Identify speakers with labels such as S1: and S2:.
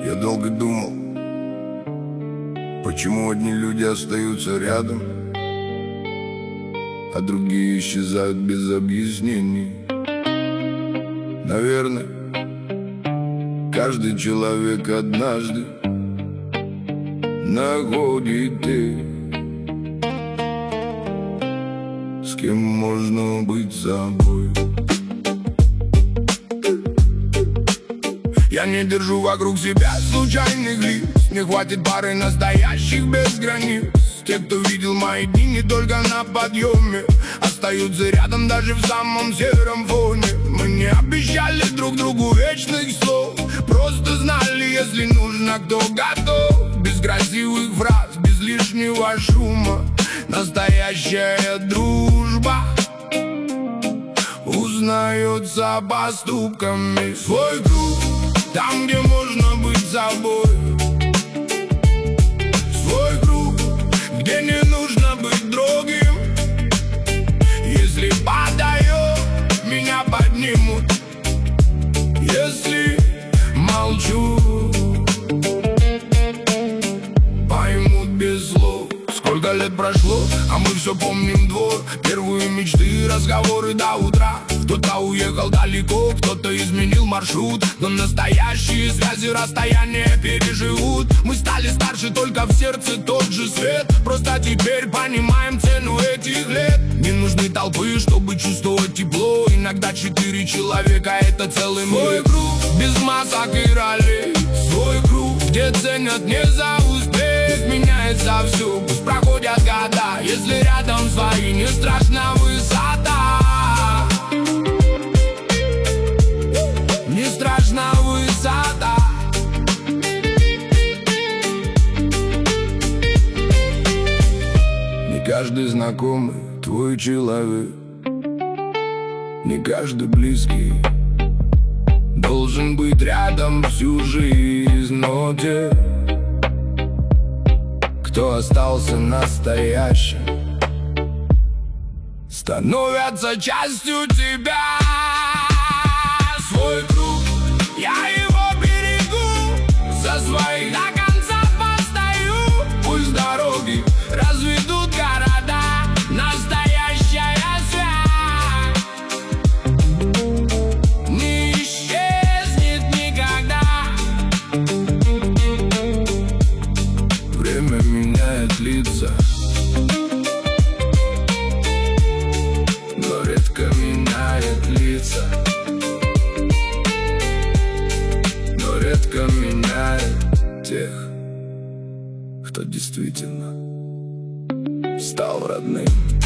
S1: Я долго думал, почему одни люди остаются рядом, а другие исчезают без объяснений. Наверное, каждый человек однажды находит с кем можно быть собой. Я не держу вокруг себя случайных лиц, не хватит пары настоящих без границ. Те, кто видел мои дни не только на подъеме, остаются рядом даже в самом сером фоне. Мы не обещали друг другу вечных слов, просто знали, если нужно, кто готов. Без красивых фраз, без лишнего шума. Настоящая дружба узнается поступками. Свой круг, там, где можно быть собой. Свой круг, где не нужно быть другим. Если падаю, меня поднимут. Если молчу, поймут без слов. Сколько лет прошло, а мы все помним двор. Первые мечты, разговоры до утра. Кто-то уехал далеко, кто-то изменил маршрут, но настоящие связи расстояния переживут. Мы стали старше, только в сердце тот же свет. Просто теперь понимаем цену этих лет. Не нужны толпы, чтобы чувствовать тепло. Иногда 4 человека — это целый мир. Свой круг, без масок и ролей. Свой круг, где ценят не за успех. Меняется все, пусть проходят года. Если рядом свои, не страшна высота. Не страшна высота. Не каждый знакомый твой человек, не каждый близкий должен быть рядом всю жизнь. Но те, кто остался настоящим, становятся частью тебя. Свой круг, я его берегу, за своих до конца постою. Пусть дороги разведут города, настоящая связь не исчезнет никогда. Время меняет лица, но редко меняет лица. Редко меняет тех, кто действительно стал родным.